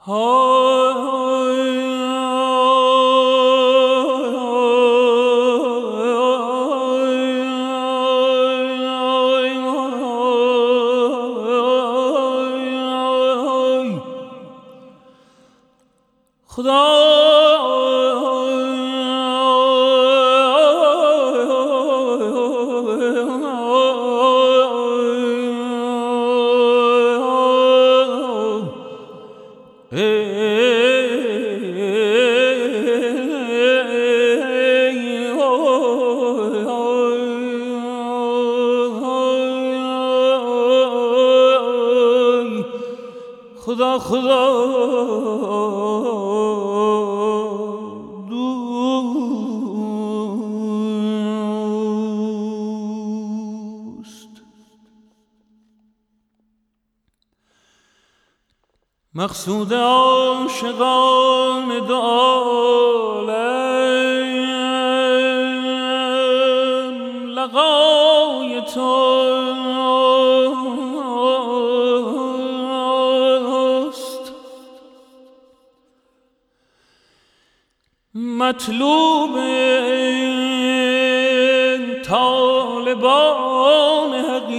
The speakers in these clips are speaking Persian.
خدا خدا دوست. مقصود عاشقان دو عالم لقای توست، مطلوب طالبان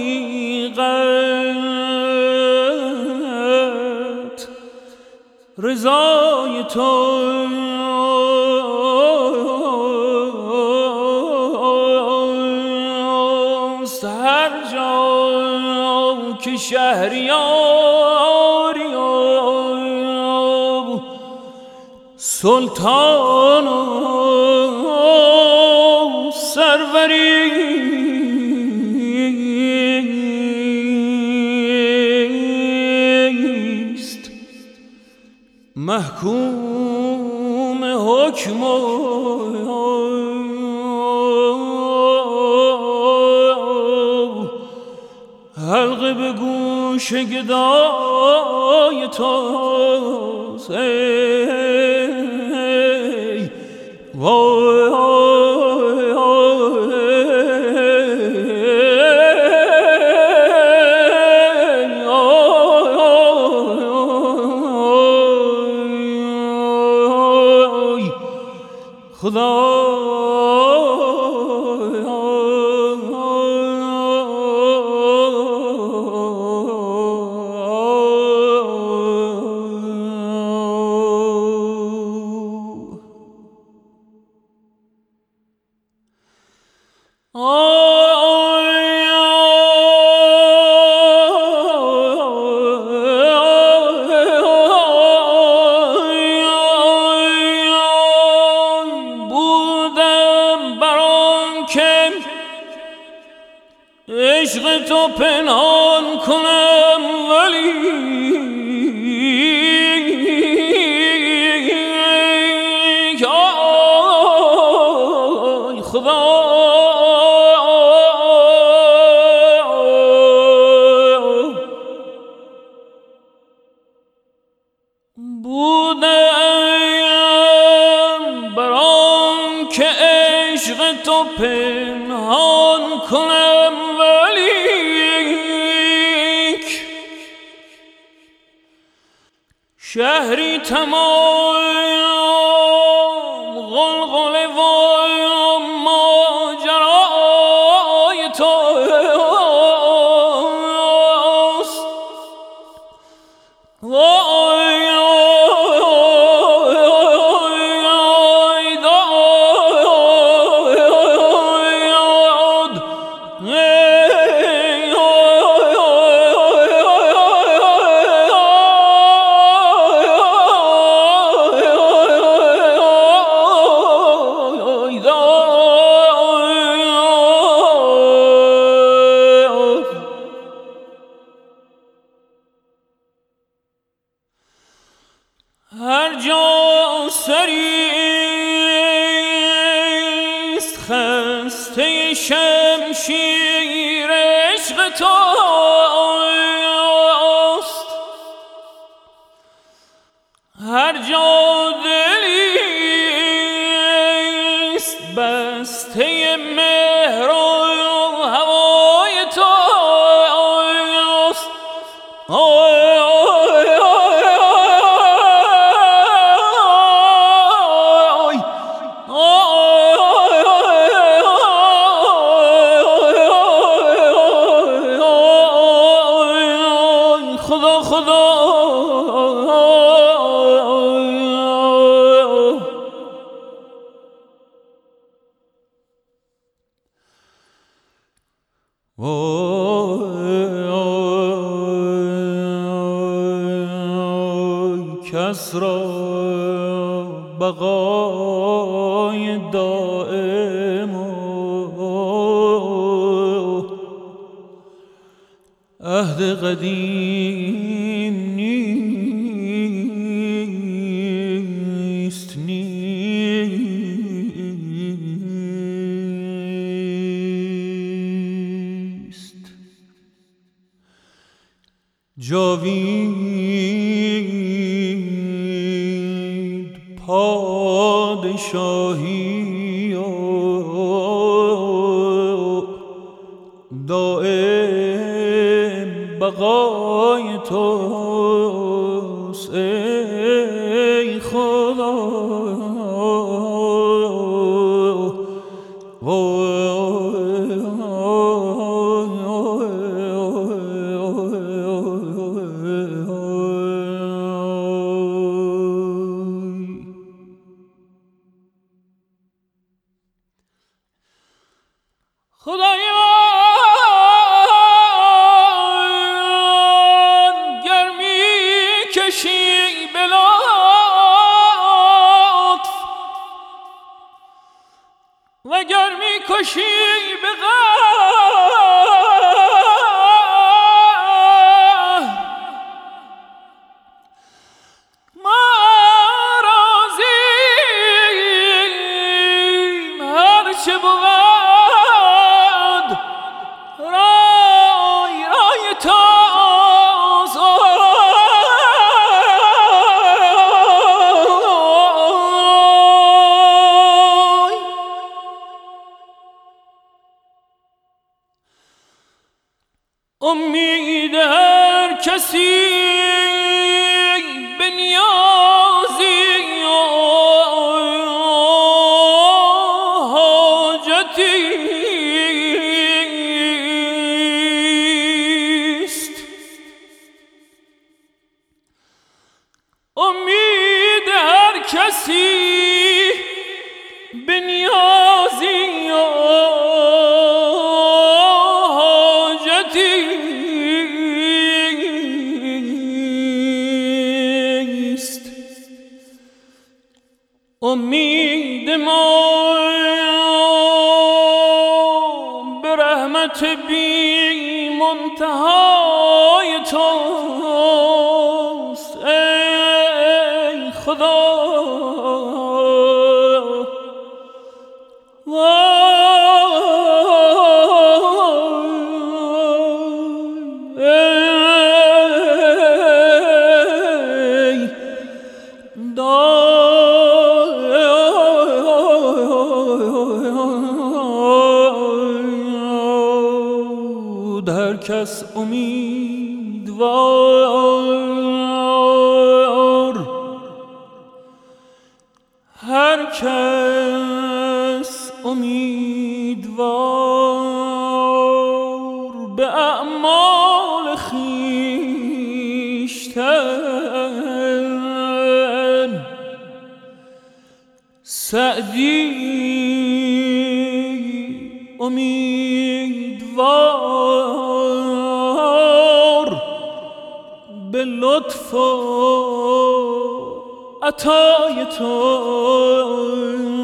حقیقت رضای توست. هر جا که شهریاری و سلطان و سروری است، محکوم حکم حلقه به گوش گدای توست. خدا عشق تو پنهان کنم ولی خدا بودم بران که عشق تو پنهان کنم شهری تمام غلغله و ماجرای توست. هر جا سریست خسته شمشیر عشق توست، هر جا دلیست بسته مهر و هوای توست. کس را بقای دائم و عهد قدیم نیست جاوید پادشاهی و دائم بقای توست ای خدا. خدایان گر می‌کشی به لطف وگر می‌کشی به قهر ما راضیم هرچه بود امید هر کسی به نیازی و حاجتی است. امید هر کسی به نیازی و حاجتی است. امید ما به رحمت بی منتهای توست ای خدا. هر کس امیدوار هر کس امیدوار به اعمال خویشتن سعدی امیدوار به لطف و عطای تو